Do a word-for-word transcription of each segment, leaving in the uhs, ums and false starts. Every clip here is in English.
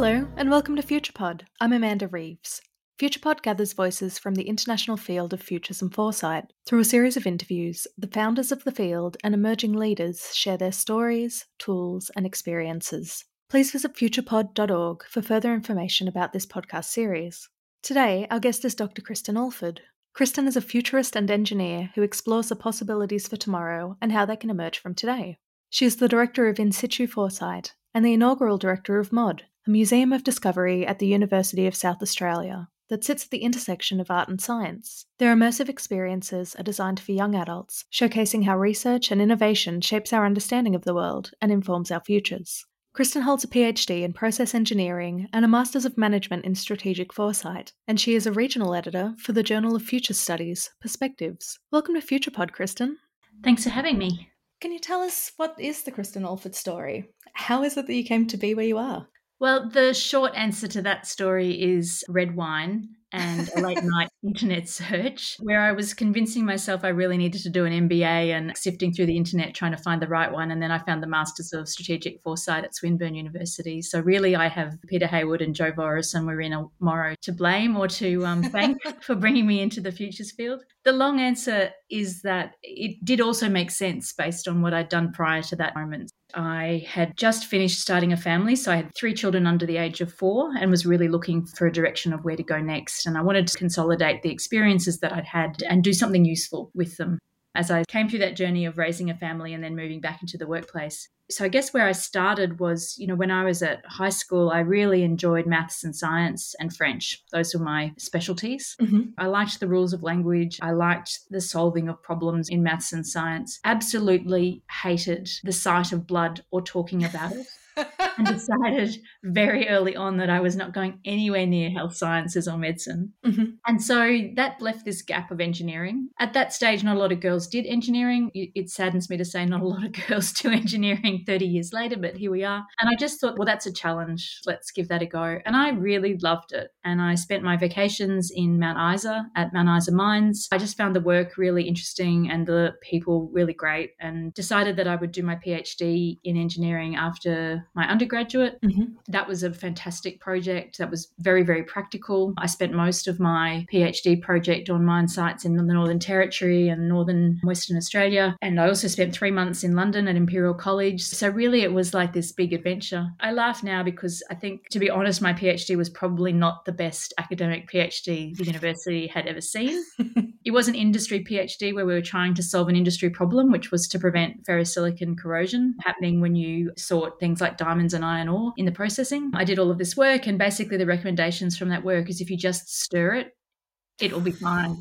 Hello, and welcome to FuturePod. I'm Amanda Reeves. FuturePod gathers voices from the international field of futures and foresight. Through a series of interviews, the founders of the field and emerging leaders share their stories, tools, and experiences. Please visit futurepod dot org for further information about this podcast series. Today, our guest is Doctor Kristen Alford. Kristen is a futurist and engineer who explores the possibilities for tomorrow and how they can emerge from today. She is the director of In Situ Foresight and the inaugural director of MOD, a museum of discovery at the University of South Australia that sits at the intersection of art and science. Their immersive experiences are designed for young adults, showcasing how research and innovation shapes our understanding of the world and informs our futures. Kristen holds a PhD in process engineering and a Masters of Management in Strategic Foresight, and she is a regional editor for the Journal of Future Studies, Perspectives. Welcome to FuturePod, Kristen. Thanks for having me. Can you tell us, what is the Kristen Alford story? How is it that you came to be where you are? Well, the short answer to that story is red wine and a late night internet search where I was convincing myself I really needed to do an M B A and sifting through the internet trying to find the right one. And then I found the Masters of Strategic Foresight at Swinburne University. So really I have Peter Hayward and Joe Voris and Marina Morrow to blame or to um, thank for bringing me into the futures field. The long answer is that it did also make sense based on what I'd done prior to that moment. I had just finished starting a family, so I had three children under the age of four and was really looking for a direction of where to go next. And I wanted to consolidate the experiences that I'd had and do something useful with them as I came through that journey of raising a family and then moving back into the workplace. So I guess where I started was, you know, when I was at high school, I really enjoyed maths and science and French. Those were my specialties. Mm-hmm. I liked the rules of language. I liked the solving of problems in maths and science. Absolutely hated the sight of blood or talking about it. And decided very early on that I was not going anywhere near health sciences or medicine. Mm-hmm. And so that left this gap of engineering. At that stage, not a lot of girls did engineering. It, it saddens me to say not a lot of girls do engineering thirty years later, but here we are. And I just thought, well, that's a challenge. Let's give that a go. And I really loved it. And I spent my vacations in Mount Isa at Mount Isa Mines. I just found the work really interesting and the people really great and decided that I would do my PhD in engineering after my undergraduate. Mm-hmm. That was a fantastic project. That was very, very practical. I spent most of my PhD project on mine sites in the Northern Territory and Northern Western Australia. And I also spent three months in London at Imperial College. So really it was like this big adventure. I laugh now because I think, to be honest, my PhD was probably not the best academic PhD the university had ever seen. It was an industry PhD where we were trying to solve an industry problem, which was to prevent ferrosilicon corrosion happening when you sort things like diamonds and iron ore in the processing. I did all of this work, and basically the recommendations from that work is if you just stir it, it will be fine.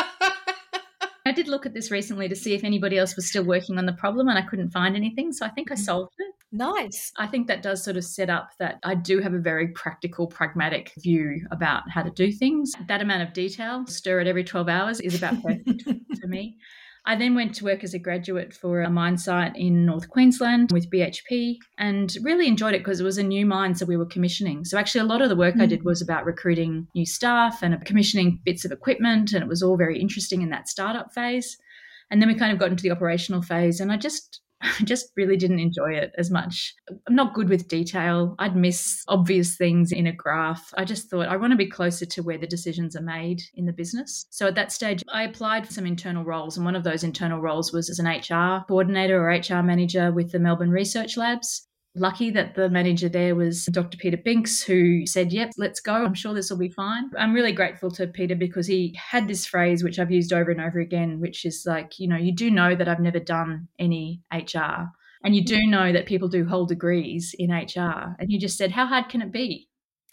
I did look at this recently to see if anybody else was still working on the problem, and I couldn't find anything, so I think I solved it. Nice. I think that does sort of set up that I do have a very practical, pragmatic view about how to do things. That amount of detail, stir it every twelve hours, is about perfect for me. I then went to work as a graduate for a mine site in North Queensland with B H P and really enjoyed it because it was a new mine, so we were commissioning. So actually a lot of the work mm. I did was about recruiting new staff and commissioning bits of equipment, and it was all very interesting in that startup phase. And then we kind of got into the operational phase, and I just... I just really didn't enjoy it as much. I'm not good with detail. I'd miss obvious things in a graph. I just thought I want to be closer to where the decisions are made in the business. So at that stage, I applied for some internal roles, and one of those internal roles was as an H R coordinator or H R manager with the Melbourne Research Labs. Lucky that the manager there was Doctor Peter Binks, who said, yep, let's go. I'm sure this will be fine. I'm really grateful to Peter because he had this phrase, which I've used over and over again, which is like, you know, you do know that I've never done any H R. And you do know that people do hold degrees in H R. And he just said, how hard can it be?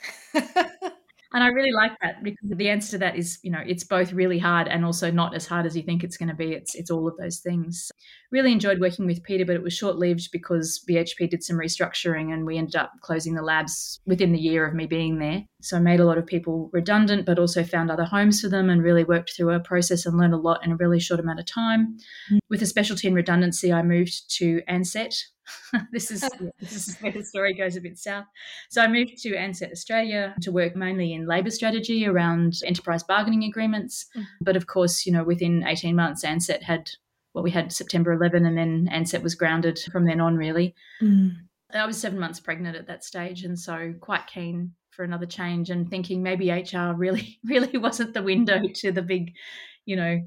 And I really like that because the answer to that is, you know, it's both really hard and also not as hard as you think it's going to be. It's it's all of those things. Really enjoyed working with Peter, but it was short-lived because B H P did some restructuring and we ended up closing the labs within the year of me being there. So I made a lot of people redundant, but also found other homes for them and really worked through a process and learned a lot in a really short amount of time. Mm. With a specialty in redundancy, I moved to Ansett. this is yeah, this is where the story goes a bit south. So I moved to Ansett Australia to work mainly in labour strategy around enterprise bargaining agreements. Mm. But of course, you know, within eighteen months, Ansett had, well, we had September eleventh and then Ansett was grounded from then on, really. Mm. I was seven months pregnant at that stage, and so quite keen for another change and thinking maybe H R really, really wasn't the window to the big, you know,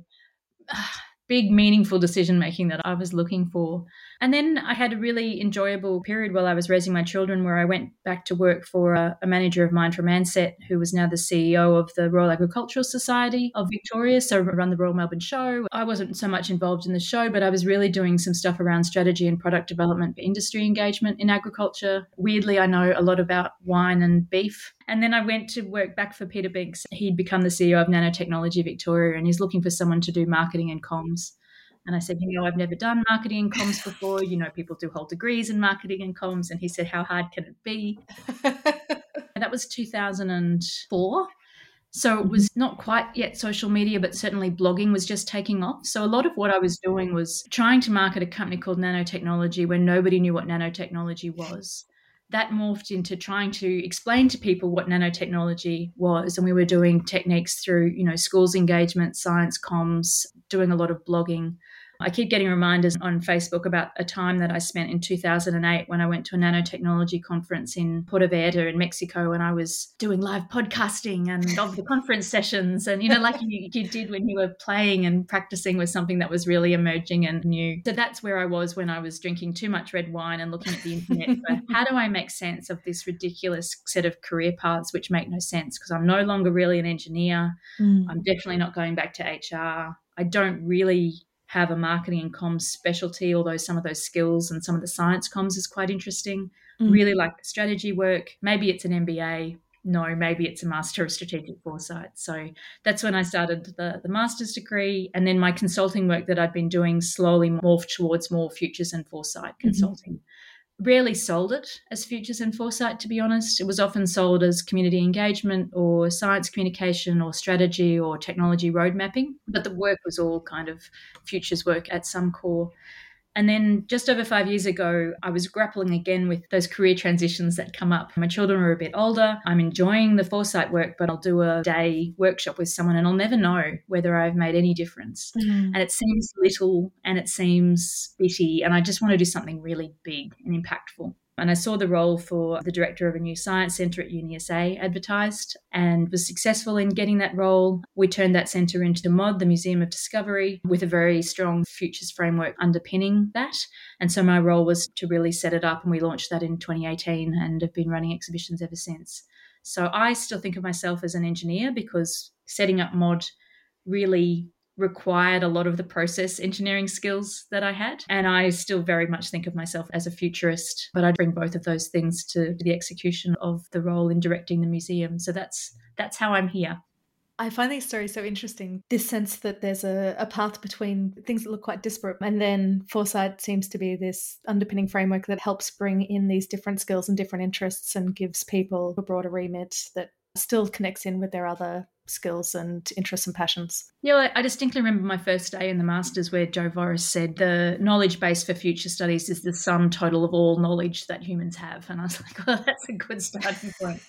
big meaningful decision making that I was looking for. And then I had a really enjoyable period while I was raising my children where I went back to work for a, a manager of mine from Ansett, who was now the C E O of the Royal Agricultural Society of Victoria. So I run the Royal Melbourne Show. I wasn't so much involved in the show, but I was really doing some stuff around strategy and product development for industry engagement in agriculture. Weirdly, I know a lot about wine and beef. And then I went to work back for Peter Binks. He'd become the C E O of Nanotechnology Victoria, and he's looking for someone to do marketing and comms. And I said, you know, I've never done marketing and comms before. You know, people do whole degrees in marketing and comms. And he said, how hard can it be? And that was two thousand four. So it was not quite yet social media, but certainly blogging was just taking off. So a lot of what I was doing was trying to market a company called Nanotechnology when nobody knew what nanotechnology was. That morphed into trying to explain to people what nanotechnology was. And we were doing techniques through, you know, schools engagement, science comms, doing a lot of blogging. I keep getting reminders on Facebook about a time that I spent in two thousand eight when I went to a nanotechnology conference in Puerto Vallarta in Mexico, and I was doing live podcasting and of the conference sessions, and, you know, like you, you did when you were playing and practicing with something that was really emerging and new. So that's where I was when I was drinking too much red wine and looking at the internet for how do I make sense of this ridiculous set of career paths which make no sense, because I'm no longer really an engineer. Mm. I'm definitely not going back to H R. I don't really have a marketing and comms specialty, although some of those skills and some of the science comms is quite interesting. Mm. Really like the strategy work. Maybe it's an M B A. No, maybe it's a Master of Strategic Foresight. So that's when I started the, the master's degree. And then my consulting work that I'd been doing slowly morphed towards more futures and foresight consulting. Mm-hmm. Rarely sold it as futures and foresight, to be honest. It was often sold as community engagement or science communication or strategy or technology road mapping. But the work was all kind of futures work at some core. And then just over five years ago, I was grappling again with those career transitions that come up. My children are a bit older. I'm enjoying the foresight work, but I'll do a day workshop with someone and I'll never know whether I've made any difference. Mm. And it seems little and it seems bitty, and I just want to do something really big and impactful. And I saw the role for the director of a new science centre at U N S A advertised and was successful in getting that role. We turned that centre into M O D, the Museum of Discovery, with a very strong futures framework underpinning that. And so my role was to really set it up, and we launched that in twenty eighteen and have been running exhibitions ever since. So I still think of myself as an engineer because setting up M O D really required a lot of the process engineering skills that I had. And I still very much think of myself as a futurist, but I bring both of those things to the execution of the role in directing the museum. So that's that's how I'm here. I find these stories so interesting. This sense that there's a, a path between things that look quite disparate, and then foresight seems to be this underpinning framework that helps bring in these different skills and different interests and gives people a broader remit that still connects in with their other skills and interests and passions. Yeah, I distinctly remember my first day in the Masters where Joe Voris said the knowledge base for future studies is the sum total of all knowledge that humans have. And I was like, well, that's a good starting point.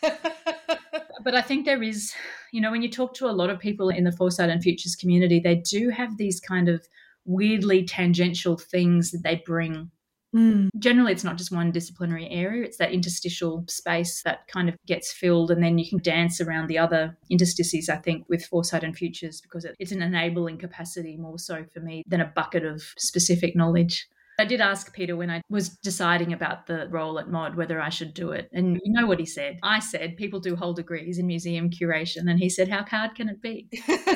But I think there is, you know, when you talk to a lot of people in the foresight and futures community, they do have these kind of weirdly tangential things that they bring. Mm. Generally, it's not just one disciplinary area. It's that interstitial space that kind of gets filled, and then you can dance around the other interstices, I think, with foresight and futures, because it's an enabling capacity more so for me than a bucket of specific knowledge. I did ask Peter when I was deciding about the role at M O D whether I should do it. And you know what he said? I said, people do whole degrees in museum curation. And he said, how hard can it be?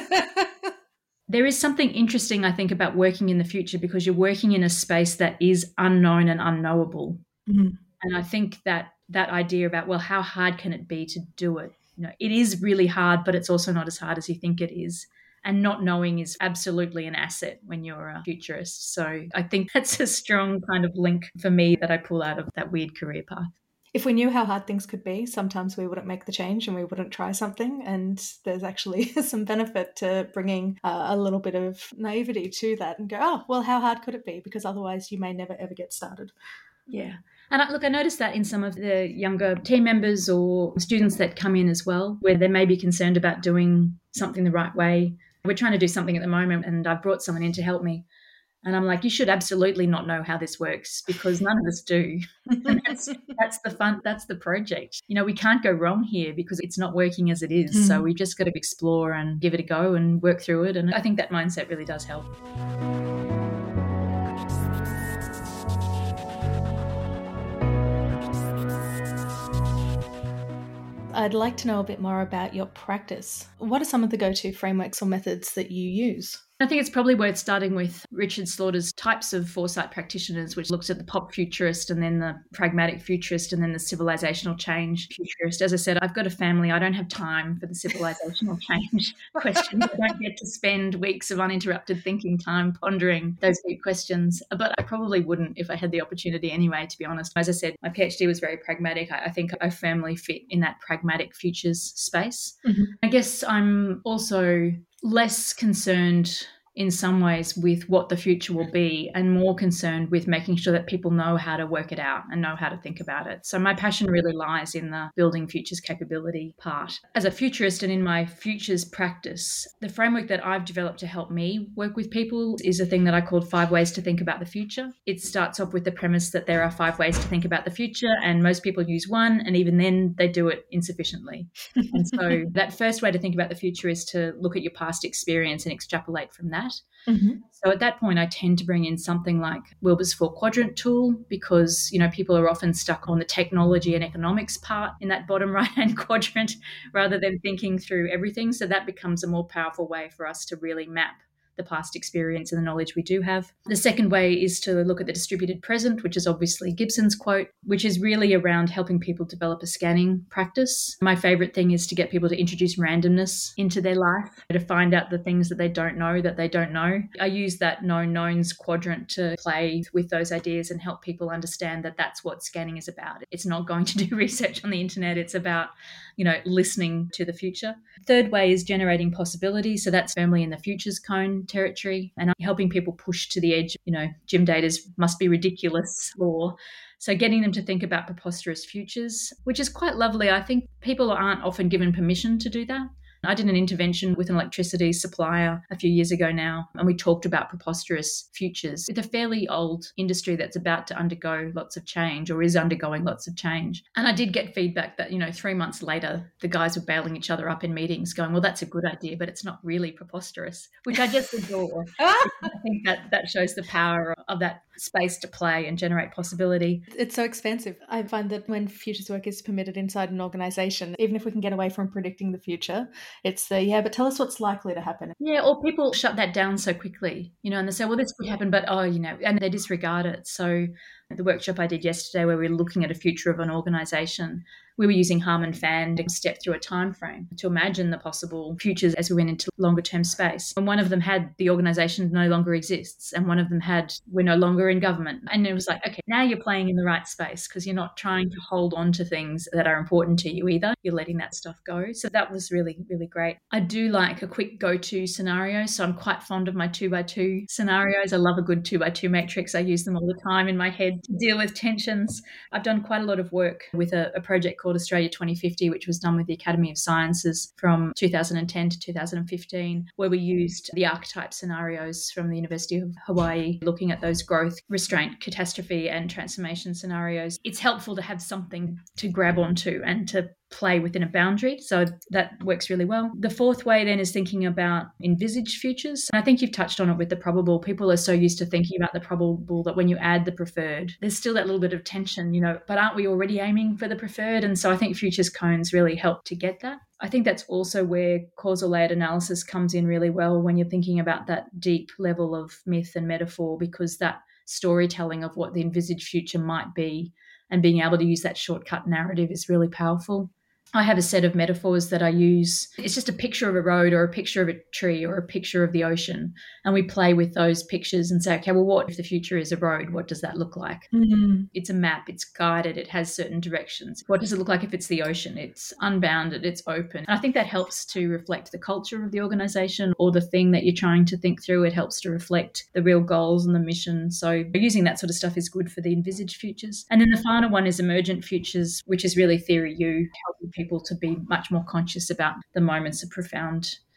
There is something interesting, I think, about working in the future because you're working in a space that is unknown and unknowable. Mm-hmm. And I think that that idea about, well, how hard can it be to do it? You know, it is really hard, but it's also not as hard as you think it is. And not knowing is absolutely an asset when you're a futurist. So I think that's a strong kind of link for me that I pull out of that weird career path. If we knew how hard things could be, sometimes we wouldn't make the change and we wouldn't try something. And there's actually some benefit to bringing uh, a little bit of naivety to that and go, oh, well, how hard could it be? Because otherwise you may never, ever get started. Yeah. And I, look, I noticed that in some of the younger team members or students that come in as well, where they may be concerned about doing something the right way. We're trying to do something at the moment and I've brought someone in to help me. And I'm like, you should absolutely not know how this works because none of us do. And that's that's the fun, that's the project. You know, we can't go wrong here because it's not working as it is. Mm. So we just got to explore and give it a go and work through it. And I think that mindset really does help. I'd like to know a bit more about your practice. What are some of the go-to frameworks or methods that you use? I think it's probably worth starting with Richard Slaughter's types of foresight practitioners, which looks at the pop futurist and then the pragmatic futurist and then the civilizational change futurist. As I said, I've got a family. I don't have time for the civilizational change questions. I don't get to spend weeks of uninterrupted thinking time pondering those deep questions. But I probably wouldn't if I had the opportunity anyway, to be honest. As I said, my PhD was very pragmatic. I think I firmly fit in that pragmatic futures space. Mm-hmm. I guess I'm also less concerned in some ways with what the future will be and more concerned with making sure that people know how to work it out and know how to think about it. So my passion really lies in the building futures capability part. As a futurist and in my futures practice, the framework that I've developed to help me work with people is a thing that I called five ways to think about the future. It starts off with the premise that there are five ways to think about the future and most people use one, and even then they do it insufficiently. And so that first way to think about the future is to look at your past experience and extrapolate from that. Mm-hmm. So at that point, I tend to bring in something like Wilber's four quadrant tool because, you know, people are often stuck on the technology and economics part in that bottom right-hand quadrant rather than thinking through everything. So that becomes a more powerful way for us to really map the past experience and the knowledge we do have. The second way is to look at the distributed present, which is obviously Gibson's quote, which is really around helping people develop a scanning practice. My favorite thing is to get people to introduce randomness into their life, to find out the things that they don't know that they don't know. I use that known knowns quadrant to play with those ideas and help people understand that that's what scanning is about. It's not going to do research on the internet. It's about, you know, listening to the future. Third way is generating possibility. So that's firmly in the futures cone territory and helping people push to the edge, you know, Jim Data's must be ridiculous law. So getting them to think about preposterous futures, which is quite lovely. I think people aren't often given permission to do that. I did an intervention with an electricity supplier a few years ago now, and we talked about preposterous futures with a fairly old industry that's about to undergo lots of change or is undergoing lots of change. And I did get feedback that, you know, three months later, the guys were bailing each other up in meetings going, well, that's a good idea, but it's not really preposterous, which I just adore. I think that that shows the power of that space to play and generate possibility. It's so expensive. I find that when futures work is permitted inside an organization, even if we can get away from predicting the future, it's the, yeah, but tell us what's likely to happen. Yeah, or people shut that down so quickly, you know, and they say, well, this could happen, but, oh, you know, and they disregard it. So the workshop I did yesterday where we were looking at a future of an organisation, we were using Harman Fan to step through a time frame to imagine the possible futures as we went into longer term space. And one of them had the organisation no longer exists, and one of them had we're no longer in government. And it was like, okay, now you're playing in the right space because you're not trying to hold on to things that are important to you either. You're letting that stuff go. So that was really, really great. I do like a quick go-to scenario. So I'm quite fond of my two by two scenarios. I love a good two by two matrix. I use them all the time in my head to deal with tensions. I've done quite a lot of work with a, a project called Australia twenty fifty, which was done with the Academy of Sciences from two thousand ten to two thousand fifteen, where we used the archetype scenarios from the University of Hawaii, looking at those growth, restraint, catastrophe, and transformation scenarios. It's helpful to have something to grab onto and to play within a boundary. So that works really well. The fourth way then is thinking about envisaged futures. And I think you've touched on it with the probable. People are so used to thinking about the probable that when you add the preferred, there's still that little bit of tension, you know, but aren't we already aiming for the preferred? And so I think futures cones really help to get that. I think that's also where causal layered analysis comes in really well when you're thinking about that deep level of myth and metaphor, because that storytelling of what the envisaged future might be and being able to use that shortcut narrative is really powerful. I have a set of metaphors that I use. It's just a picture of a road or a picture of a tree or a picture of the ocean. And we play with those pictures and say, okay, well, what if the future is a road? What does that look like? Mm-hmm. It's a map. It's guided. It has certain directions. What does it look like if it's the ocean? It's unbounded. It's open. And I think that helps to reflect the culture of the organisation or the thing that you're trying to think through. It helps to reflect the real goals and the mission. So using that sort of stuff is good for the envisaged futures. And then the final one is emergent futures, which is really theory U, helping people to be much more conscious about the moments of profound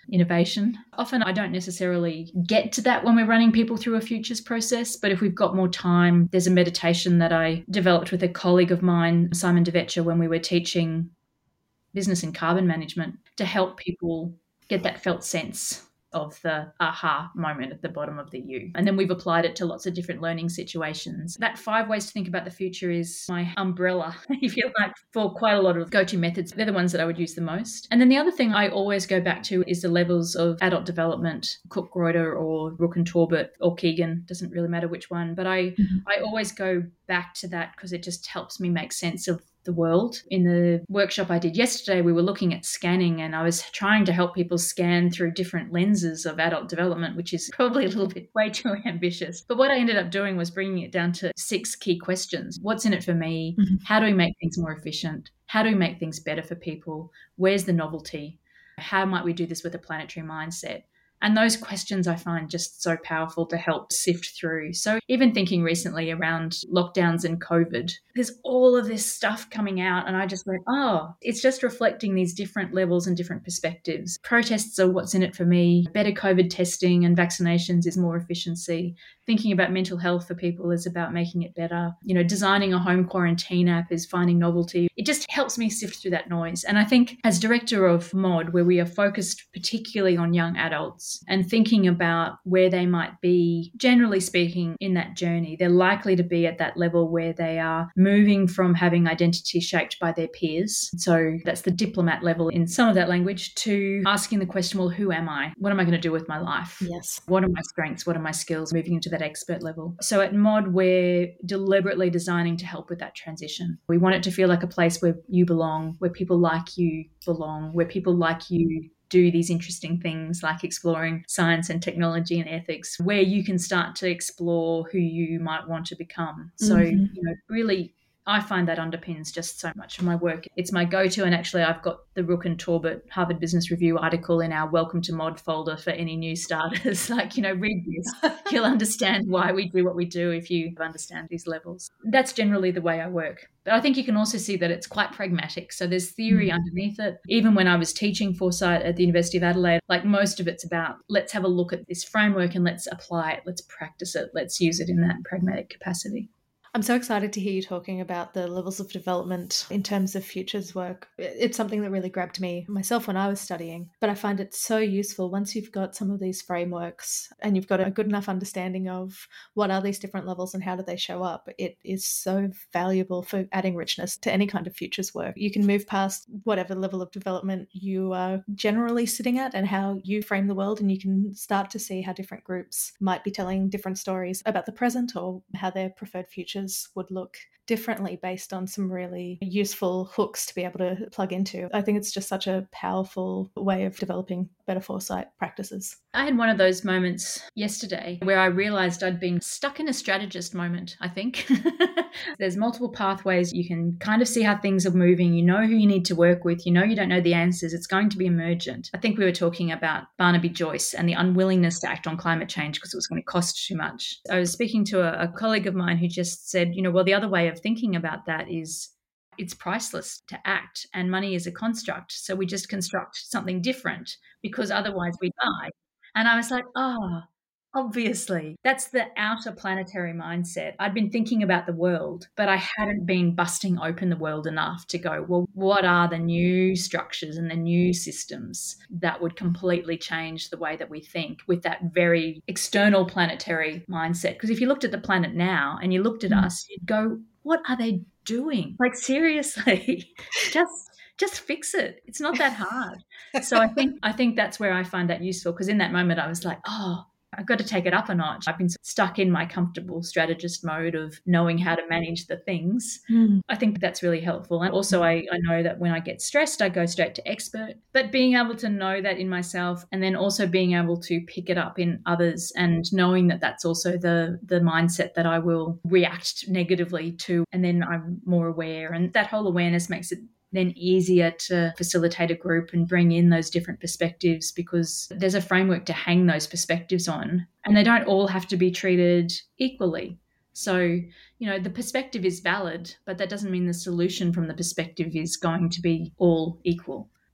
innovation. Often I don't necessarily get to that when we're running people through a futures process, but if we've got more time, there's a meditation that I developed with a colleague of mine, Simon DeVetcher, when we were teaching business and carbon management to help people get that felt sense of the aha moment at the bottom of the U. And then we've applied it to lots of different learning situations. That five ways to think about the future is my umbrella, if you like, for quite a lot of go-to methods. They're the ones that I would use the most. And then the other thing I always go back to is the levels of adult development, Cook-Greuter or Rook and Torbert or Keegan, doesn't really matter which one. But I, mm-hmm. I always go back to that because it just helps me make sense of the world. In the workshop I did yesterday, we were looking at scanning, and I was trying to help people scan through different lenses of adult development, which is probably a little bit way too ambitious. But what I ended up doing was bringing it down to six key questions. What's in it for me? Mm-hmm. How do we make things more efficient? How do we make things better for people? Where's the novelty? How might we do this with a planetary mindset? And those questions I find just so powerful to help sift through. So even thinking recently around lockdowns and COVID, there's all of this stuff coming out, and I just went, oh, it's just reflecting these different levels and different perspectives. Protests are what's in it for me. Better COVID testing and vaccinations is more efficiency. Thinking about mental health for people is about making it better. You know, designing a home quarantine app is finding novelty. It just helps me sift through that noise. And I think as director of MOD, where we are focused particularly on young adults and thinking about where they might be, generally speaking, in that journey, they're likely to be at that level where they are moving from having identity shaped by their peers. So that's the diplomat level in some of that language, to asking the question, well, who am I? What am I going to do with my life? Yes. What are my strengths? What are my skills? Moving into that expert level. So at MOD, we're deliberately designing to help with that transition. We want it to feel like a place where you belong, where people like you belong, where people like you do these interesting things like exploring science and technology and ethics, where you can start to explore who you might want to become. So, mm-hmm. you know, really, I find that underpins just so much of my work. It's my go-to, and actually I've got the Rook and Torbert Harvard Business Review article in our Welcome to MOD folder for any new starters. Like, you know, read this. You'll understand why we do what we do if you understand these levels. That's generally the way I work. But I think you can also see that it's quite pragmatic. So there's theory mm-hmm. underneath it. Even when I was teaching foresight at the University of Adelaide, like most of it's about, let's have a look at this framework and let's apply it, let's practice it, let's use it in that pragmatic capacity. I'm so excited to hear you talking about the levels of development in terms of futures work. It's something that really grabbed me myself when I was studying, but I find it so useful once you've got some of these frameworks and you've got a good enough understanding of what are these different levels and how do they show up. It is so valuable for adding richness to any kind of futures work. You can move past whatever level of development you are generally sitting at and how you frame the world, and you can start to see how different groups might be telling different stories about the present or how their preferred futures would look differently based on some really useful hooks to be able to plug into. I think it's just such a powerful way of developing better foresight practices. I had one of those moments yesterday where I realized I'd been stuck in a strategist moment, I think. There's multiple pathways. You can kind of see how things are moving. You know who you need to work with. You know you don't know the answers. It's going to be emergent. I think we were talking about Barnaby Joyce and the unwillingness to act on climate change because it was going to cost too much. I was speaking to a, a colleague of mine who just said, you know, well, the other way of thinking about that is it's priceless to act, and money is a construct. So we just construct something different because otherwise we die. And I was like, oh, obviously, that's the outer planetary mindset. I'd been thinking about the world, but I hadn't been busting open the world enough to go, well, what are the new structures and the new systems that would completely change the way that we think with that very external planetary mindset? Because if you looked at the planet now and you looked at mm. us, you'd go, what are they doing? Like, seriously, just just fix it. It's not that hard. So I think I think that's where I find that useful, because in that moment I was like, oh, I've got to take it up a notch. I've been stuck in my comfortable strategist mode of knowing how to manage the things. Mm. I think that's really helpful. And also I, I know that when I get stressed, I go straight to expert. But being able to know that in myself, and then also being able to pick it up in others, and knowing that that's also the, the mindset that I will react negatively to, and then I'm more aware. And that whole awareness makes it then easier to facilitate a group and bring in those different perspectives, because there's a framework to hang those perspectives on, and they don't all have to be treated equally. So, you know, the perspective is valid, but that doesn't mean the solution from the perspective is going to be all equal.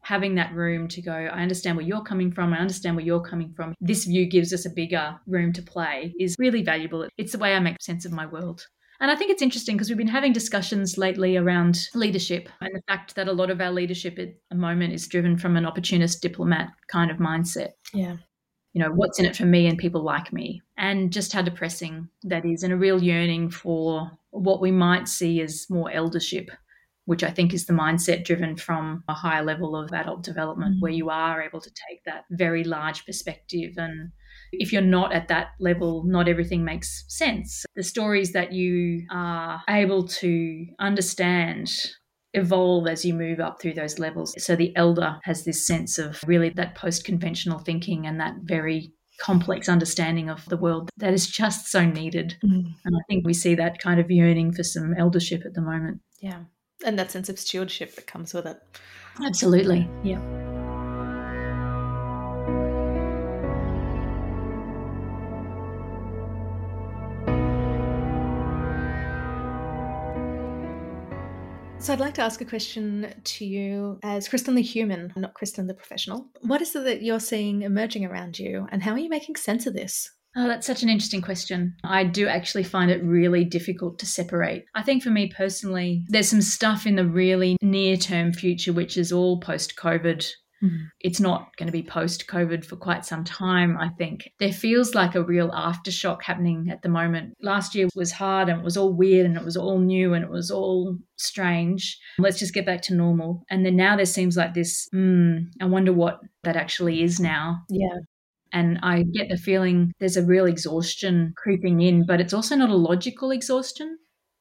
having that room to go, I understand where you're coming from, I understand where you're coming from. This view gives us a bigger room to play is really valuable. It's the way I make sense of my world. And I think it's interesting because we've been having discussions lately around leadership and the fact that a lot of our leadership at the moment is driven from an opportunist diplomat kind of mindset. Yeah. You know, what's in it for me and people like me, and just how depressing that is, and a real yearning for what we might see as more eldership, which I think is the mindset driven from a higher level of adult development, mm. where you are able to take that very large perspective. And if you're not at that level, not everything makes sense. The stories that you are able to understand evolve as you move up through those levels. So the elder has this sense of really that post-conventional thinking and that very complex understanding of the world that is just so needed. Mm. And I think we see that kind of yearning for some eldership at the moment. Yeah. And that sense of stewardship that comes with it. Absolutely. Yeah. So I'd like to ask a question to you as Kristen the human, not Kristen the professional. What is it that you're seeing emerging around you, and how are you making sense of this? Oh, that's such an interesting question. I do actually find it really difficult to separate. I think for me personally, there's some stuff in the really near-term future which is all post-COVID. Mm. It's not going to be post-COVID for quite some time, I think. There feels like a real aftershock happening at the moment. Last year was hard and it was all weird and it was all new and it was all strange. Let's just get back to normal. And then now there seems like this, hmm, I wonder what that actually is now. Yeah. And I get the feeling there's a real exhaustion creeping in, but it's also not a logical exhaustion.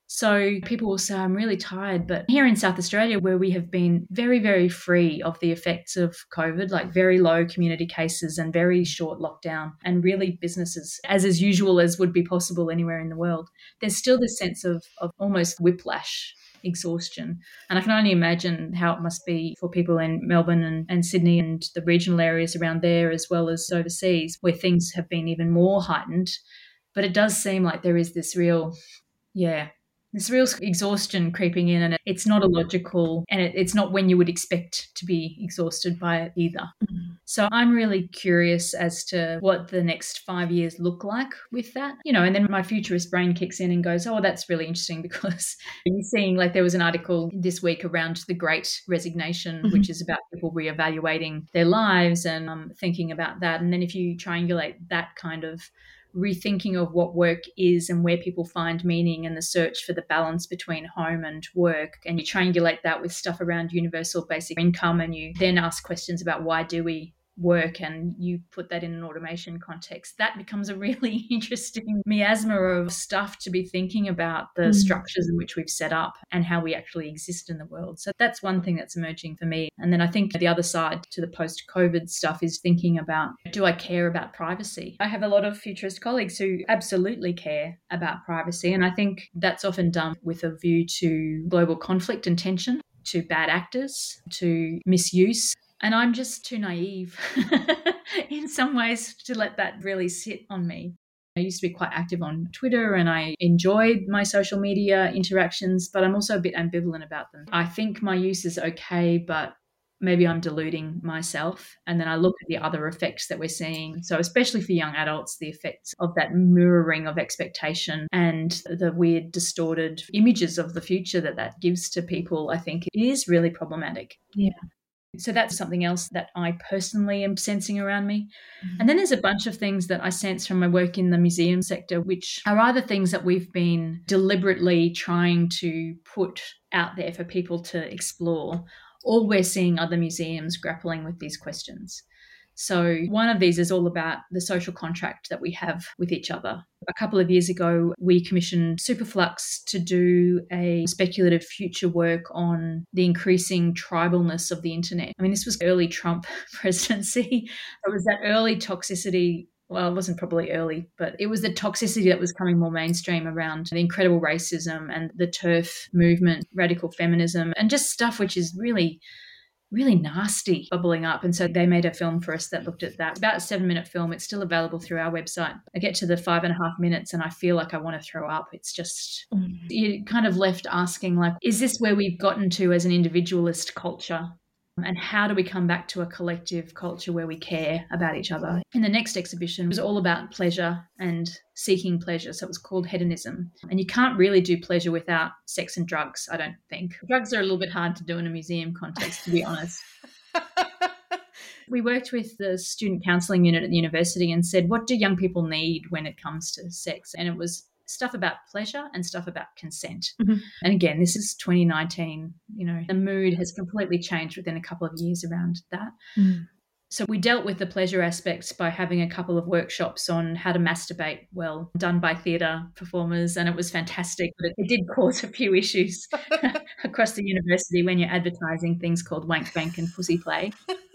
So people will say, I'm really tired. But here in South Australia, where we have been very, very free of the effects of COVID, like very low community cases and very short lockdown, and really businesses as as usual as would be possible anywhere in the world, there's still this sense of, of almost whiplash, exhaustion. And I can only imagine how it must be for people in Melbourne and, and Sydney and the regional areas around there, as well as overseas, where things have been even more heightened. But it does seem like there is this real, yeah, this real exhaustion creeping in, and it's not a logical, and it, it's not when you would expect to be exhausted by it either. Mm-hmm. So I'm really curious as to what the next five years look like with that, you know, and then my futurist brain kicks in and goes, oh, that's really interesting, because you're seeing, like, there was an article this week around the Great Resignation, mm-hmm. which is about people reevaluating their lives and um, thinking about that. And then if you triangulate that kind of rethinking of what work is and where people find meaning and the search for the balance between home and work, and you triangulate that with stuff around universal basic income, and you then ask questions about why do we work, and you put that in an automation context, that becomes a really interesting miasma of stuff to be thinking about, the mm. structures in which we've set up and how we actually exist in the world. So that's one thing that's emerging for me. And then I think the other side to the post-COVID stuff is thinking about, do I care about privacy? I have a lot of futurist colleagues who absolutely care about privacy, and I think that's often done with a view to global conflict and tension, to bad actors, to misuse. And I'm just too naive in some ways to let that really sit on me. I used to be quite active on Twitter and I enjoyed my social media interactions, but I'm also a bit ambivalent about them. I think my use is okay, but maybe I'm deluding myself. And then I look at the other effects that we're seeing. So especially for young adults, the effects of that mirroring of expectation and the weird distorted images of the future that that gives to people, I think it is really problematic. Yeah. So that's something else that I personally am sensing around me. Mm-hmm. And then there's a bunch of things that I sense from my work in the museum sector, which are either things that we've been deliberately trying to put out there for people to explore, or we're seeing other museums grappling with these questions. So one of these is all about the social contract that we have with each other. A couple of years ago, we commissioned Superflux to do a speculative future work on the increasing tribalness of the internet. I mean, this was early Trump presidency. It was that early toxicity. Well, it wasn't probably early, but it was the toxicity that was coming more mainstream around the incredible racism and the TERF movement, radical feminism, and just stuff which is really really nasty bubbling up. And so they made a film for us that looked at that. It's about a seven minute film. It's still available through our website. I get to the five and a half minutes and I feel like I want to throw up. It's just, mm. you're kind of left asking, like, is this where we've gotten to as an individualist culture? And how do we come back to a collective culture where we care about each other? In the next exhibition, it was all about pleasure and seeking pleasure. So it was called Hedonism. And you can't really do pleasure without sex and drugs, I don't think. Drugs are a little bit hard to do in a museum context, to be honest. We worked with the student counselling unit at the university and said, what do young people need when it comes to sex? And it was stuff about pleasure and stuff about consent. Mm-hmm. And again, this is twenty nineteen, you know, the mood has completely changed within a couple of years around that. Mm. So we dealt with the pleasure aspects by having a couple of workshops on how to masturbate well, done by theatre performers, and it was fantastic. But it, it did cause a few issues across the university when you're advertising things called wank bank and pussy play.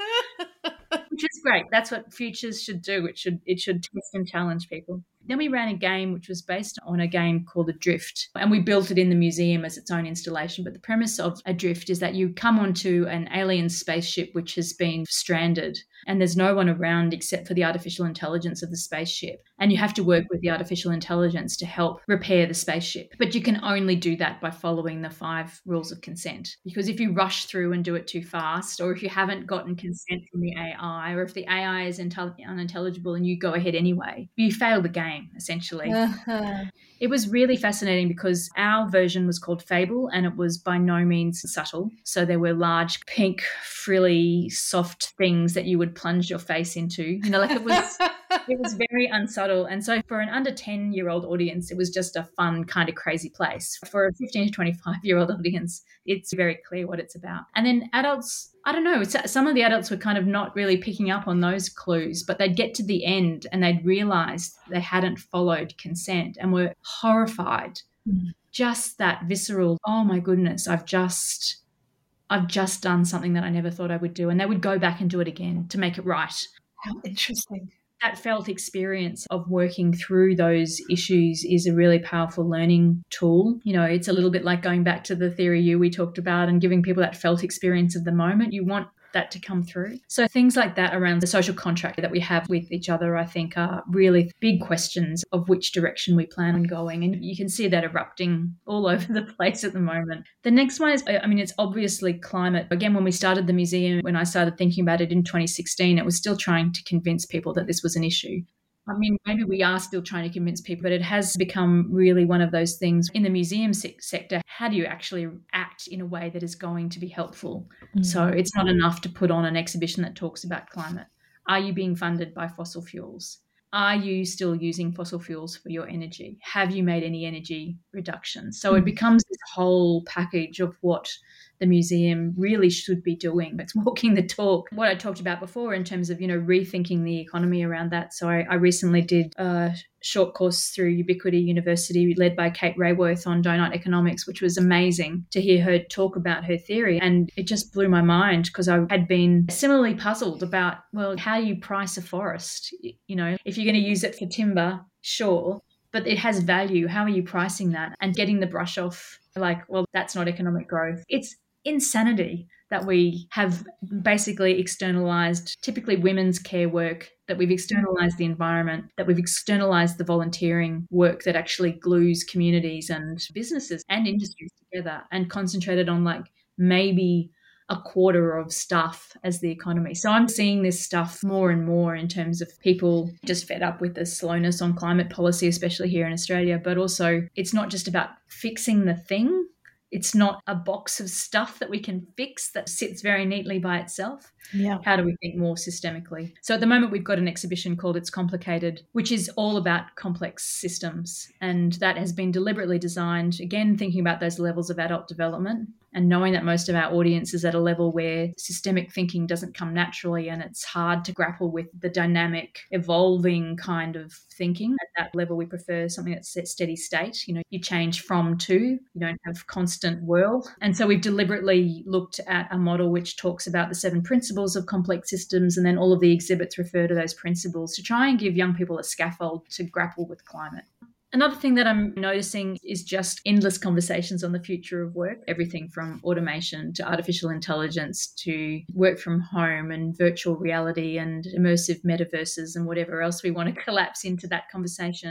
Which is great. That's what Futures should do. It should it should test and challenge people. Then we ran a game which was based on a game called Adrift, and we built it in the museum as its own installation. But the premise of Adrift is that you come onto an alien spaceship which has been stranded, and there's no one around except for the artificial intelligence of the spaceship. And you have to work with the artificial intelligence to help repair the spaceship. But you can only do that by following the five rules of consent. Because if you rush through and do it too fast, or if you haven't gotten consent from the A I, or if the A I is intel- unintelligible and you go ahead anyway, you fail the game, essentially. Uh-huh. It was really fascinating because our version was called Fable, and it was by no means subtle. So there were large, pink, frilly, soft things that you would plunge your face into. You know, like it was... It was very unsubtle. And so for an under ten-year-old audience, it was just a fun, kind of crazy place. For a fifteen to twenty-five-year-old audience, it's very clear what it's about. And then adults, I don't know, some of the adults were kind of not really picking up on those clues, but they'd get to the end and they'd realise they hadn't followed consent and were horrified. Mm. Just that visceral, oh my goodness, I've just... I've just done something that I never thought I would do. And they would go back and do it again to make it right. How interesting. That felt experience of working through those issues is a really powerful learning tool. You know, it's a little bit like going back to the theory you we talked about and giving people that felt experience of the moment. You want that to come through. So things like that around the social contract that we have with each other, I think, are really big questions of which direction we plan on going. And you can see that erupting all over the place at the moment. The next one is, I mean, it's obviously climate. Again, when we started the museum, when I started thinking about it in twenty sixteen, it was still trying to convince people that this was an issue. I mean, maybe we are still trying to convince people, but it has become really one of those things in the museum se- sector. How do you actually act in a way that is going to be helpful? Mm. So it's not enough to put on an exhibition that talks about climate. Are you being funded by fossil fuels? Are you still using fossil fuels for your energy? Have you made any energy reductions? So mm. it becomes this whole package of what the museum really should be doing. It's walking the talk. What I talked about before in terms of, you know, rethinking the economy around that. So I, I recently did a short course through Ubiquity University led by Kate Rayworth on donut economics, which was amazing to hear her talk about her theory. And it just blew my mind because I had been similarly puzzled about, well, how do you price a forest? You know, if you're going to use it for timber, sure, but it has value. How are you pricing that? And getting the brush off, like, well, that's not economic growth. It's insanity that we have basically externalized typically women's care work, that we've externalized the environment, that we've externalized the volunteering work that actually glues communities and businesses and industries together, and concentrated on like maybe a quarter of stuff as the economy. So I'm seeing this stuff more and more in terms of people just fed up with the slowness on climate policy, especially here in Australia, but also it's not just about fixing the thing. It's not a box of stuff that we can fix that sits very neatly by itself. Yeah. How do we think more systemically? So at the moment, we've got an exhibition called It's Complicated, which is all about complex systems. And that has been deliberately designed, again, thinking about those levels of adult development and knowing that most of our audience is at a level where systemic thinking doesn't come naturally and it's hard to grapple with the dynamic, evolving kind of thinking. At that level, we prefer something that's set steady state. You know, you change from to, you don't have constant whirl. And so we've deliberately looked at a model which talks about the seven principles of complex systems, and then all of the exhibits refer to those principles to try and give young people a scaffold to grapple with climate. Another thing that I'm noticing is just endless conversations on the future of work, everything from automation to artificial intelligence to work from home and virtual reality and immersive metaverses and whatever else we want to collapse into that conversation.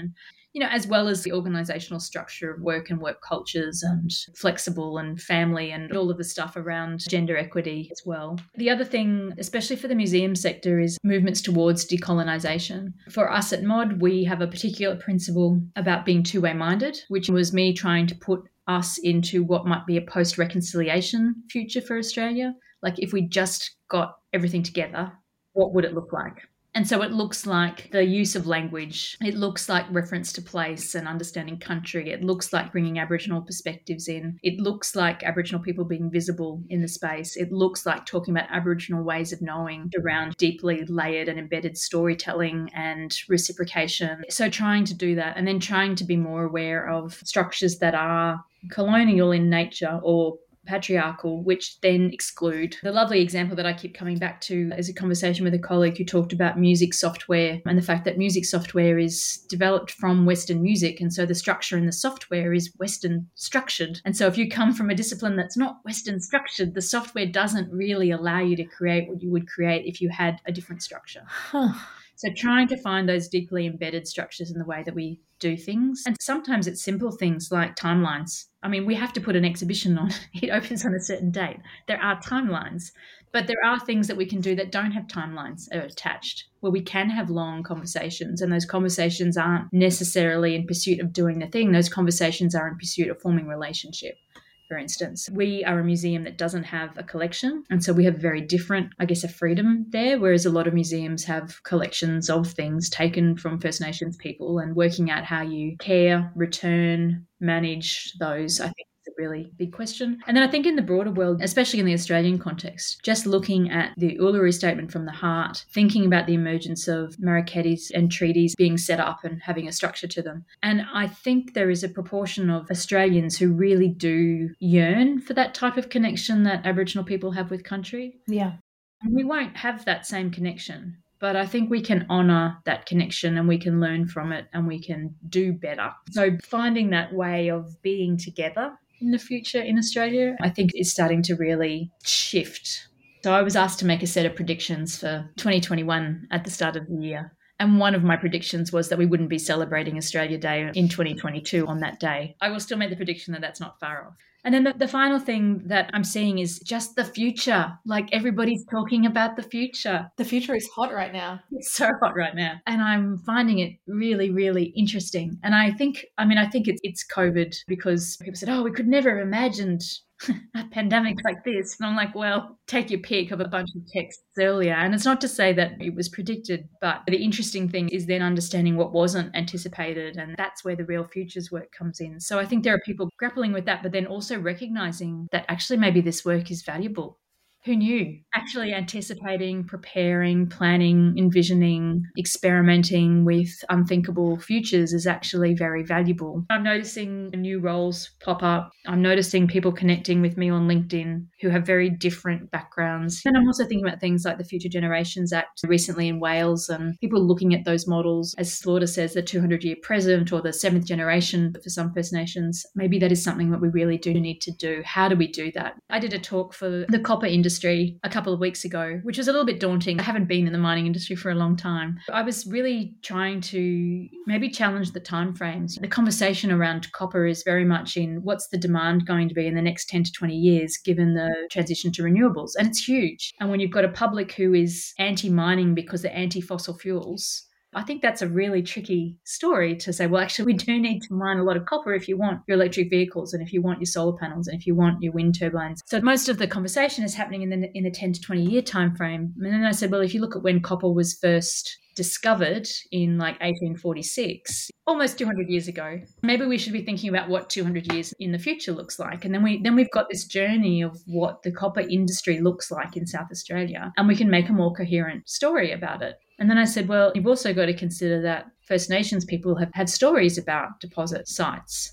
you know, as well as the organizational structure of work and work cultures and flexible and family and all of the stuff around gender equity as well. The other thing, especially for the museum sector, is movements towards decolonisation. For us at MOD, we have a particular principle about being two-way minded, which was me trying to put us into what might be a post-reconciliation future for Australia. Like if we just got everything together, what would it look like? And so it looks like the use of language. It looks like reference to place and understanding country. It looks like bringing Aboriginal perspectives in. It looks like Aboriginal people being visible in the space. It looks like talking about Aboriginal ways of knowing around deeply layered and embedded storytelling and reciprocation. So trying to do that and then trying to be more aware of structures that are colonial in nature or patriarchal, which then exclude. The lovely example that I keep coming back to is a conversation with a colleague who talked about music software and the fact that music software is developed from Western music. And so the structure in the software is Western structured. And so if you come from a discipline that's not Western structured, the software doesn't really allow you to create what you would create if you had a different structure. Huh. So trying to find those deeply embedded structures in the way that we do things. And sometimes it's simple things like timelines. I mean, we have to put an exhibition on. It opens on a certain date. There are timelines. But there are things that we can do that don't have timelines attached, where we can have long conversations. And those conversations aren't necessarily in pursuit of doing the thing. Those conversations are in pursuit of forming relationship. For instance, we are a museum that doesn't have a collection. And so we have very different, I guess, a freedom there, whereas a lot of museums have collections of things taken from First Nations people, and working out how you care, return, manage those, I think, is a really big question. And then I think in the broader world, especially in the Australian context, just looking at the Uluru Statement from the Heart, thinking about the emergence of Marrakechis and treaties being set up and having a structure to them. And I think there is a proportion of Australians who really do yearn for that type of connection that Aboriginal people have with country. Yeah. And we won't have that same connection. But I think we can honour that connection and we can learn from it and we can do better. So finding that way of being together in the future in Australia, I think is starting to really shift. So I was asked to make a set of predictions for twenty twenty-one at the start of the year. And one of my predictions was that we wouldn't be celebrating Australia Day in twenty twenty-two on that day. I will still make the prediction that that's not far off. And then the, the final thing that I'm seeing is just the future. Like everybody's talking about the future. The future is hot right now. It's so hot right now. And I'm finding it really, really interesting. And I think, I mean, I think it's, it's COVID because people said, oh, we could never have imagined a pandemic like this. And I'm like, well, take your pick of a bunch of texts earlier. And it's not to say that it was predicted, but the interesting thing is then understanding what wasn't anticipated. And that's where the real futures work comes in. So I think there are people grappling with that, but then also recognizing that actually maybe this work is valuable. Who knew? Actually anticipating, preparing, planning, envisioning, experimenting with unthinkable futures is actually very valuable. I'm noticing new roles pop up. I'm noticing people connecting with me on LinkedIn who have very different backgrounds. And I'm also thinking about things like the Future Generations Act recently in Wales and people looking at those models. As Slaughter says, the two hundred year present or the seventh generation for some First Nations. Maybe that is something that we really do need to do. How do we do that? I did a talk for the copper industry industry a couple of weeks ago, which was a little bit daunting. I haven't been in the mining industry for a long time. I was really trying to maybe challenge the timeframes. The conversation around copper is very much in what's the demand going to be in the next ten to twenty years, given the transition to renewables. And it's huge. And when you've got a public who is anti-mining because they're anti-fossil fuels, I think that's a really tricky story to say, well, actually, we do need to mine a lot of copper if you want your electric vehicles and if you want your solar panels and if you want your wind turbines. So most of the conversation is happening in the in the ten to twenty year time frame. And then I said, well, if you look at when copper was first discovered in like eighteen forty-six, almost two hundred years ago, maybe we should be thinking about what two hundred years in the future looks like. And then we then we've got this journey of what the copper industry looks like in South Australia, and we can make a more coherent story about it. And then I said, well, you've also got to consider that First Nations people have had stories about deposit sites.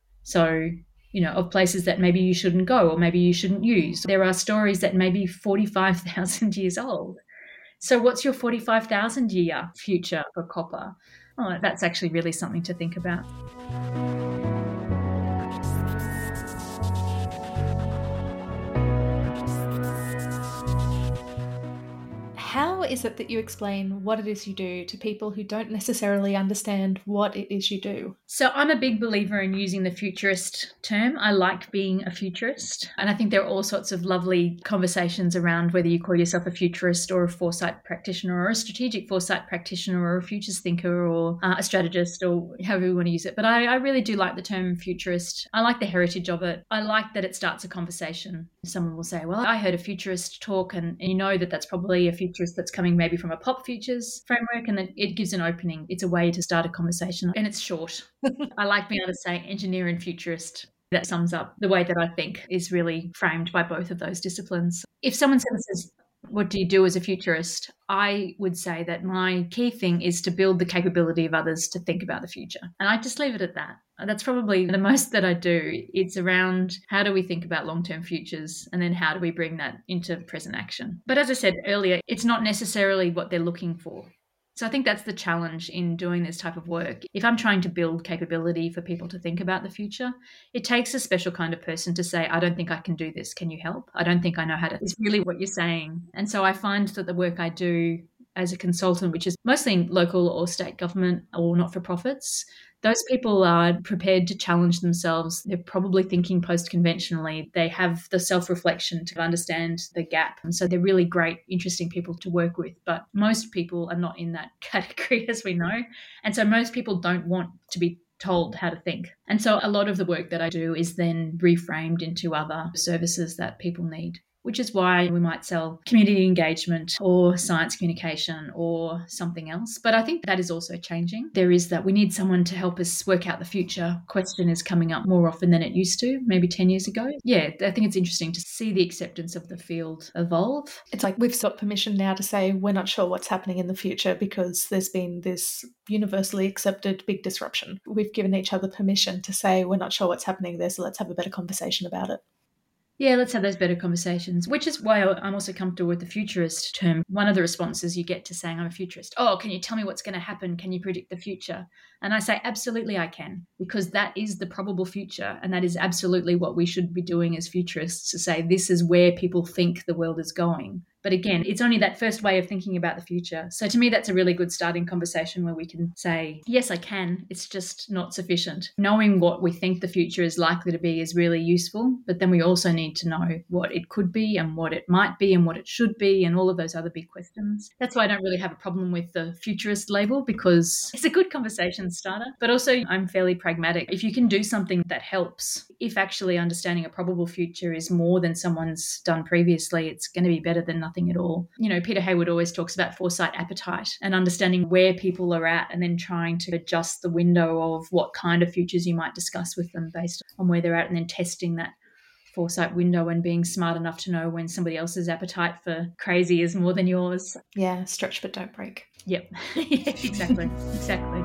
So, you know, of places that maybe you shouldn't go or maybe you shouldn't use. There are stories that may be forty-five thousand years old. So what's your forty-five thousand year future for copper? Oh, that's actually really something to think about. How is it that you explain what it is you do to people who don't necessarily understand what it is you do? So I'm a big believer in using the futurist term. I like being a futurist. And I think there are all sorts of lovely conversations around whether you call yourself a futurist or a foresight practitioner or a strategic foresight practitioner or a futures thinker or uh, a strategist or however you want to use it. But I, I really do like the term futurist. I like the heritage of it. I like that it starts a conversation. Someone will say, well, I heard a futurist talk, and, and you know that that's probably a futurist that's coming maybe from a pop futures framework, and then it gives an opening. It's a way to start a conversation, and it's short. I like being able to say engineer and futurist. That sums up the way that I think is really framed by both of those disciplines. If someone says, what do you do as a futurist? I would say that my key thing is to build the capability of others to think about the future. And I just leave it at that. That's probably the most that I do. It's around how do we think about long-term futures, and then how do we bring that into present action. But as I said earlier, it's not necessarily what they're looking for. So I think that's the challenge in doing this type of work. If I'm trying to build capability for people to think about the future, it takes a special kind of person to say, I don't think I can do this. Can you help? I don't think I know how to. It's really what you're saying. And so I find that the work I do as a consultant, which is mostly in local or state government or not-for-profits, those people are prepared to challenge themselves. They're probably thinking post-conventionally. They have the self-reflection to understand the gap. And so they're really great, interesting people to work with. But most people are not in that category, as we know. And so most people don't want to be told how to think. And so a lot of the work that I do is then reframed into other services that people need, which is why we might sell community engagement or science communication or something else. But I think that is also changing. There is that we need someone to help us work out the future. Question is coming up more often than it used to, maybe ten years ago. Yeah, I think it's interesting to see the acceptance of the field evolve. It's like we've sought permission now to say we're not sure what's happening in the future because there's been this universally accepted big disruption. We've given each other permission to say we're not sure what's happening there, so let's have a better conversation about it. Yeah, let's have those better conversations, which is why I'm also comfortable with the futurist term. One of the responses you get to saying I'm a futurist, oh, can you tell me what's going to happen? Can you predict the future? And I say, absolutely I can, because that is the probable future. And that is absolutely what we should be doing as futurists, to say this is where people think the world is going. But again, it's only that first way of thinking about the future. So to me, that's a really good starting conversation where we can say, yes, I can. It's just not sufficient. Knowing what we think the future is likely to be is really useful. But then we also need to know what it could be and what it might be and what it should be and all of those other big questions. That's why I don't really have a problem with the futurist label, because it's a good conversation starter. But also I'm fairly pragmatic. If you can do something that helps, if actually understanding a probable future is more than someone's done previously, it's going to be better than nothing. Nothing at all. You know, Peter Hayward always talks about foresight appetite and understanding where people are at and then trying to adjust the window of what kind of futures you might discuss with them based on where they're at, and then testing that foresight window and being smart enough to know when somebody else's appetite for crazy is more than yours. Yeah, stretch but don't break. Yep. Yeah, exactly. Exactly.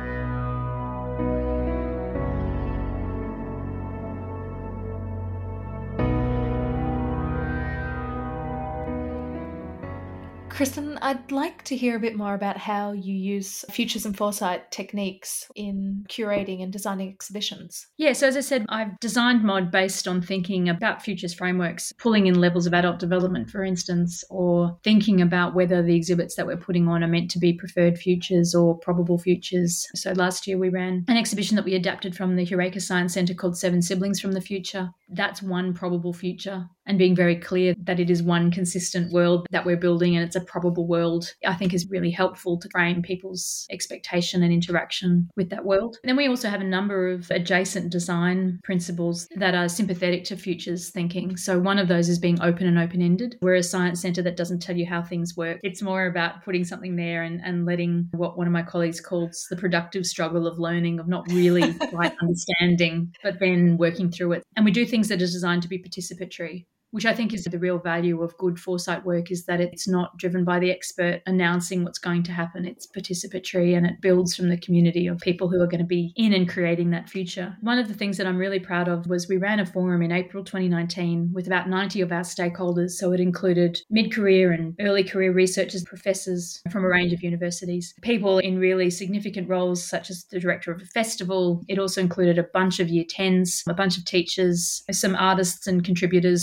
Kristen, I'd like to hear a bit more about how you use futures and foresight techniques in curating and designing exhibitions. Yeah, so as I said, I've designed MOD based on thinking about futures frameworks, pulling in levels of adult development, for instance, or thinking about whether the exhibits that we're putting on are meant to be preferred futures or probable futures. So last year we ran an exhibition that we adapted from the Heureka Science Centre called Seven Siblings from the Future. That's one probable future, and being very clear that it is one consistent world that we're building and it's a probable world, I think is really helpful to frame people's expectation and interaction with that world. And then we also have a number of adjacent design principles that are sympathetic to futures thinking. So one of those is being open and open-ended. We're a science centre that doesn't tell you how things work. It's more about putting something there and, and letting what one of my colleagues calls the productive struggle of learning, of not really quite understanding, but then working through it. And we do things that are designed to be participatory, which I think is the real value of good foresight work, is that it's not driven by the expert announcing what's going to happen. It's participatory and it builds from the community of people who are going to be in and creating that future. One of the things that I'm really proud of was we ran a forum in April twenty nineteen with about ninety of our stakeholders. So it included mid-career and early career researchers, professors from a range of universities, people in really significant roles such as the director of a festival. It also included a bunch of year tens, a bunch of teachers, some artists and contributors who might be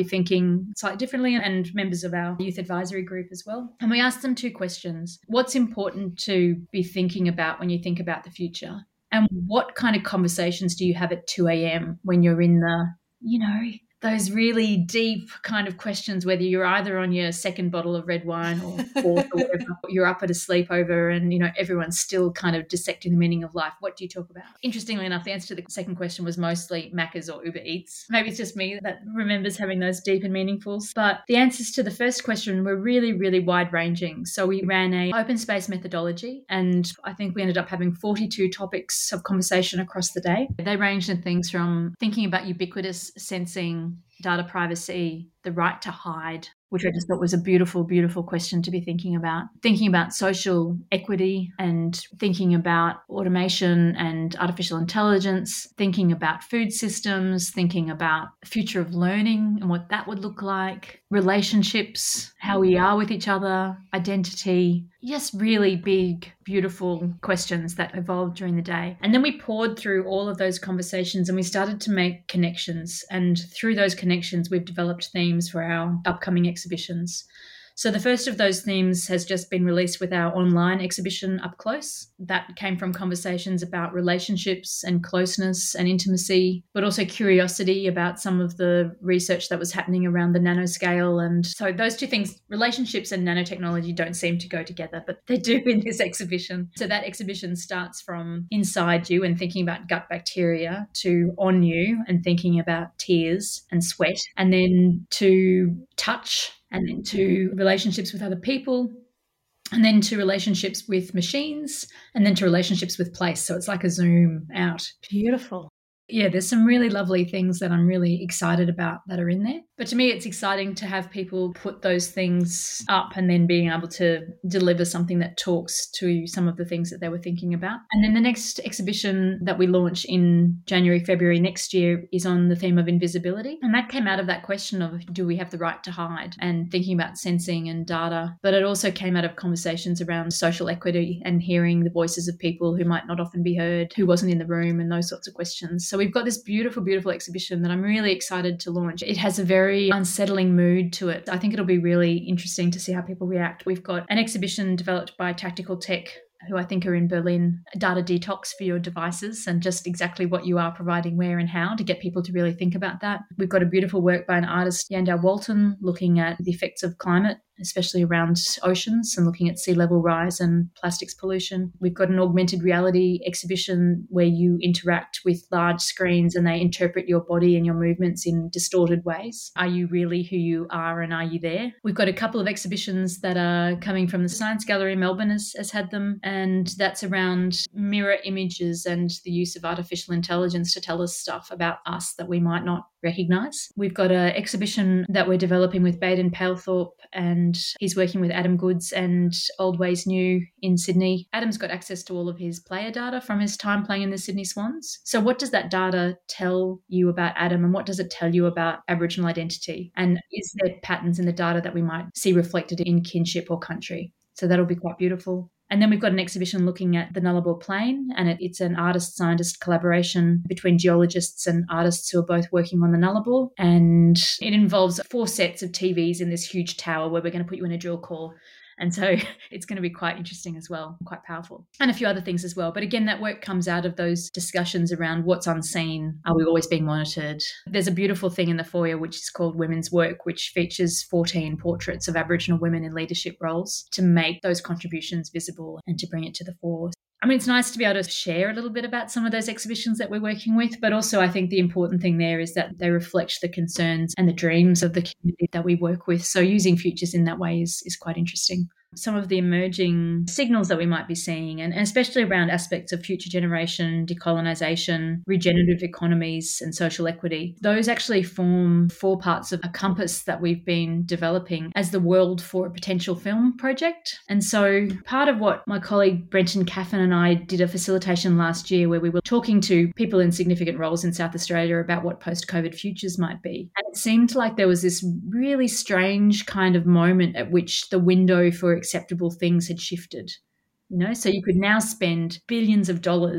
thinking slightly differently, and members of our youth advisory group as well. And we asked them two questions. What's important to be thinking about when you think about the future? And what kind of conversations do you have at two a.m. when you're in the, you know, those really deep kind of questions, whether you're either on your second bottle of red wine or fourth or whatever, you're up at a sleepover and, you know, everyone's still kind of dissecting the meaning of life. What do you talk about? Interestingly enough, the answer to the second question was mostly Macca's or Uber Eats. Maybe it's just me that remembers having those deep and meaningfuls. But the answers to the first question were really, really wide ranging. So we ran a open space methodology, and I think we ended up having forty-two topics of conversation across the day. They ranged in things from thinking about ubiquitous sensing, data privacy, the right to hide, which I just thought was a beautiful, beautiful question to be thinking about. Thinking about social equity and thinking about automation and artificial intelligence, thinking about food systems, thinking about the future of learning and what that would look like, relationships, how we are with each other, identity, just really big, beautiful questions that evolved during the day. And then we poured through all of those conversations and we started to make connections. And through those connections, we've developed themes for our upcoming exhibitions. So the first of those themes has just been released with our online exhibition, Up Close. That came from conversations about relationships and closeness and intimacy, but also curiosity about some of the research that was happening around the nanoscale. And so those two things, relationships and nanotechnology, don't seem to go together, but they do in this exhibition. So that exhibition starts from inside you and thinking about gut bacteria, to on you and thinking about tears and sweat, and then to touch, and then to relationships with other people, and then to relationships with machines, and then to relationships with place. So it's like a zoom out. Beautiful. Yeah, there's some really lovely things that I'm really excited about that are in there. But to me, it's exciting to have people put those things up and then being able to deliver something that talks to some of the things that they were thinking about. And then the next exhibition that we launch in January, February next year is on the theme of invisibility. And that came out of that question of, do we have the right to hide? And thinking about sensing and data. But it also came out of conversations around social equity and hearing the voices of people who might not often be heard, who wasn't in the room, and those sorts of questions. So we've got this beautiful, beautiful exhibition that I'm really excited to launch. It has a very unsettling mood to it. I think it'll be really interesting to see how people react. We've got an exhibition developed by Tactical Tech, who I think are in Berlin, data detox for your devices, and just exactly what you are providing where and how, to get people to really think about that. We've got a beautiful work by an artist, Yandel Walton, looking at the effects of climate, especially around oceans, and looking at sea level rise and plastics pollution. We've got an augmented reality exhibition where you interact with large screens and they interpret your body and your movements in distorted ways. Are you really who you are, and are you there? We've got a couple of exhibitions that are coming from the Science Gallery in Melbourne has, has had them, and that's around mirror images and the use of artificial intelligence to tell us stuff about us that we might not recognise. We've got an exhibition that we're developing with Baden Palethorpe, and he's working with Adam Goods and Old Ways New in Sydney. Adam's got access to all of his player data from his time playing in the Sydney Swans. So what does that data tell you about Adam, and what does it tell you about Aboriginal identity? And is there patterns in the data that we might see reflected in kinship or country? So that'll be quite beautiful. And then we've got an exhibition looking at the Nullarbor Plain, and it, it's an artist-scientist collaboration between geologists and artists who are both working on the Nullarbor. And it involves four sets of T Vs in this huge tower where we're going to put you in a drill core. And so it's going to be quite interesting as well, quite powerful. And a few other things as well. But again, that work comes out of those discussions around what's unseen. Are we always being monitored? There's a beautiful thing in the foyer which is called Women's Work, which features fourteen portraits of Aboriginal women in leadership roles to make those contributions visible and to bring it to the fore. I mean, it's nice to be able to share a little bit about some of those exhibitions that we're working with, but also I think the important thing there is that they reflect the concerns and the dreams of the community that we work with. So using futures in that way is, is quite interesting. Some of the emerging signals that we might be seeing, and especially around aspects of future generation, decolonisation, regenerative economies and social equity, those actually form four parts of a compass that we've been developing as the World for a Potential Film project. And so part of what my colleague Brenton Caffin and I did a facilitation last year where we were talking to people in significant roles in South Australia about what post-COVID futures might be. And it seemed like there was this really strange kind of moment at which the window for acceptable things had shifted. You know, so you could now spend billions of dollars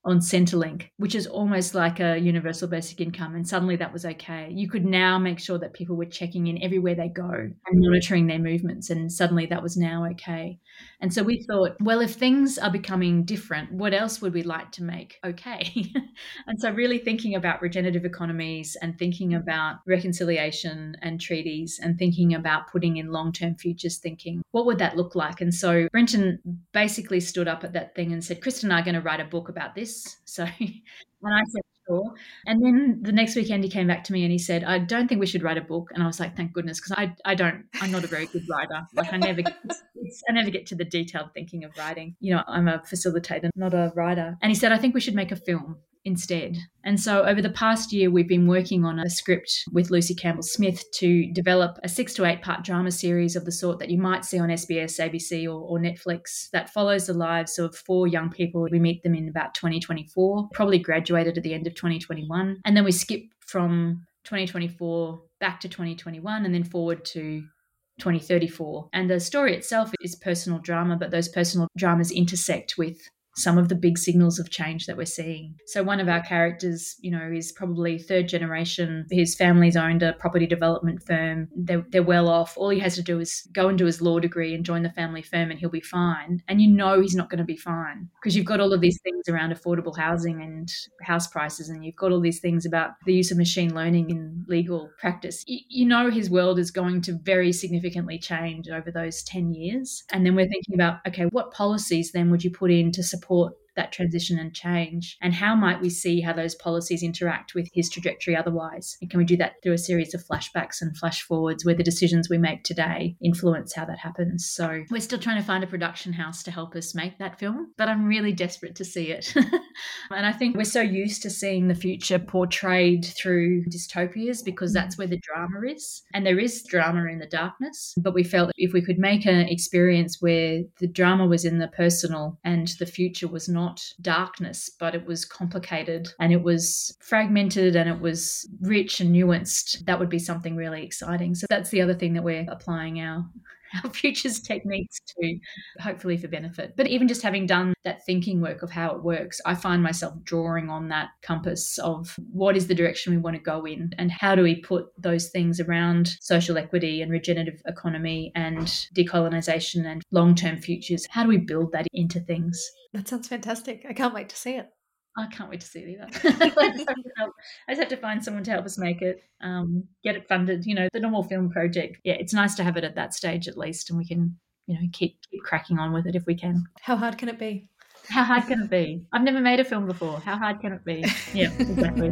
on Centrelink, which is almost like a universal basic income, and suddenly that was okay. You could now make sure that people were checking in everywhere they go and monitoring their movements, and suddenly that was now okay. And so we thought, well, if things are becoming different, what else would we like to make okay? And so really thinking about regenerative economies and thinking about reconciliation and treaties and thinking about putting in long-term futures thinking, what would that look like? And so Brenton basically stood up at that thing and said, Kristen and I are going to write a book about this. So, and I said, sure. And then the next weekend he came back to me and he said, I don't think we should write a book. And I was like, thank goodness, because I, I don't, I'm not a very good writer. Like I never, it's, it's, I never get to the detailed thinking of writing. You know, I'm a facilitator, not a writer. And he said, I think we should make a film instead. And so over the past year, we've been working on a script with Lucy Campbell-Smith to develop a six to eight part drama series of the sort that you might see on S B S, A B C or, or Netflix that follows the lives of four young people. We meet them in about twenty twenty-four, probably graduated at the end of twenty twenty-one. And then we skip from twenty twenty-four back to twenty twenty-one and then forward to twenty thirty-four. And the story itself is personal drama, but those personal dramas intersect with some of the big signals of change that we're seeing. So one of our characters, you know, is probably third generation. His family's owned a property development firm. They're, they're well off. All he has to do is go and do his law degree and join the family firm and he'll be fine. And you know he's not going to be fine because you've got all of these things around affordable housing and house prices, and you've got all these things about the use of machine learning in legal practice. You, you know his world is going to very significantly change over those ten years. And then we're thinking about, okay, what policies then would you put in to support support that transition and change? And how might we see how those policies interact with his trajectory otherwise? And can we do that through a series of flashbacks and flash forwards where the decisions we make today influence how that happens? So we're still trying to find a production house to help us make that film, but I'm really desperate to see it. And I think we're so used to seeing the future portrayed through dystopias because that's where the drama is. And there is drama in the darkness, but we felt that if we could make an experience where the drama was in the personal and the future was not darkness, but it was complicated and it was fragmented and it was rich and nuanced, that would be something really exciting. So that's the other thing that we're applying our our futures techniques to, hopefully for benefit. But even just having done that thinking work of how it works, I find myself drawing on that compass of what is the direction we want to go in and how do we put those things around social equity and regenerative economy and decolonization and long-term futures. How do we build that into things? That sounds fantastic. I can't wait to see it. I can't wait to see it either. I, just have to help, I just have to find someone to help us make it, um, get it funded, you know, the normal film project. Yeah, it's nice to have it at that stage at least, and we can, you know, keep keep cracking on with it if we can. How hard can it be? How hard can it be? I've never made a film before. How hard can it be? Yeah, exactly.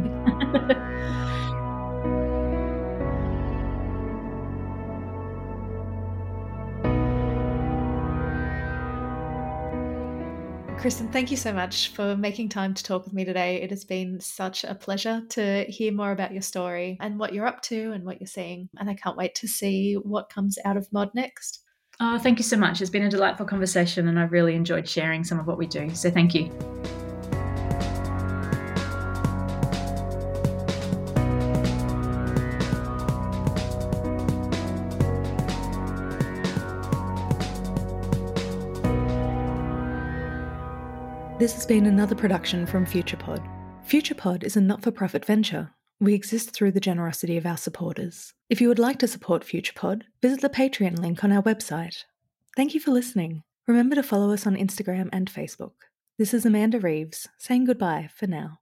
Kristen, thank you so much for making time to talk with me today. It has been such a pleasure to hear more about your story and what you're up to and what you're seeing. And I can't wait to see what comes out of Mod next. Oh, thank you so much. It's been a delightful conversation and I've really enjoyed sharing some of what we do. So thank you. This has been another production from FuturePod. FuturePod is a not-for-profit venture. We exist through the generosity of our supporters. If you would like to support FuturePod, visit the Patreon link on our website. Thank you for listening. Remember to follow us on Instagram and Facebook. This is Amanda Reeves, saying goodbye for now.